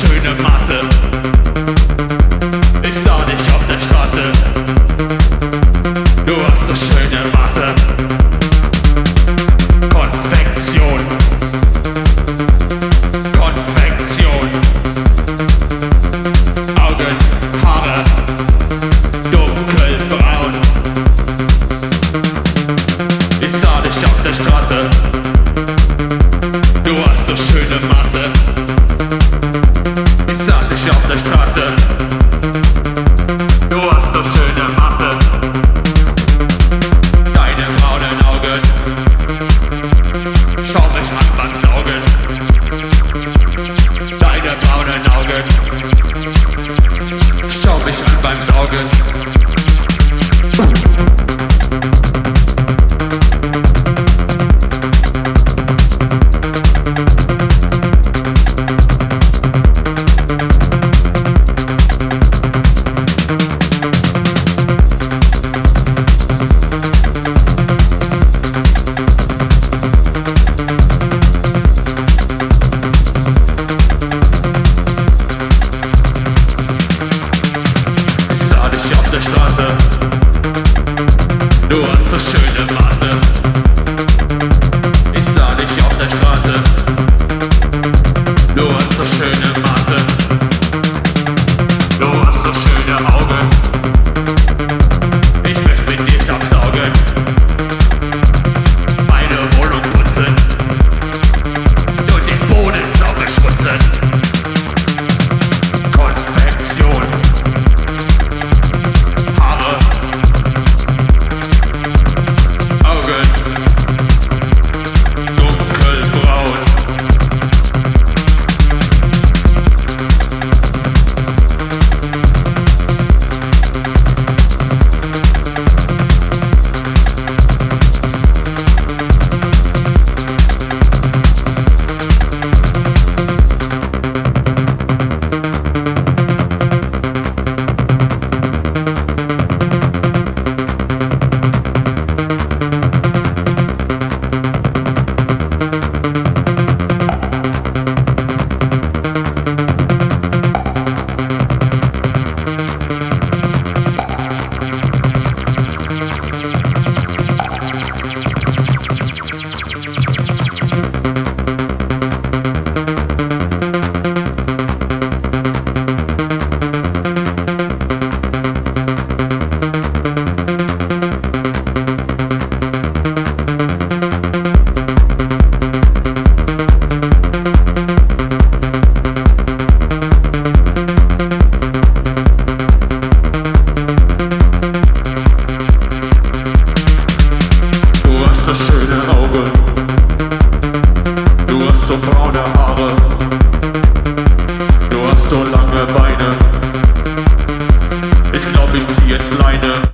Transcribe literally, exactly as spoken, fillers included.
schöne Masse. Ich sah dich auf der Straße. Du hast so schöne Masse. Konfektion. Konfektion. Augen, Haare, dunkelbraun. Ich sah dich auf der Straße. Du hast so schöne Masse. Ich sah dich auf der Straße. Du hast so schöne Masse. Deine braunen Augen. Schau mich an beim Saugen. Deine braunen Augen. Schau mich an beim Saugen. Der Straße. Du hast so schöne Masse. Ich sah dich auf der Straße. Du hast so schöne Masse. Du hast so schöne Augen. Ich möchte mit dir absaugen. Meine Wohnung putzen und den Boden sauber schmutzen. Konfektion. Schöne Augen, du hast so braune Haare, du hast so lange Beine. Ich glaub, ich zieh jetzt Leine.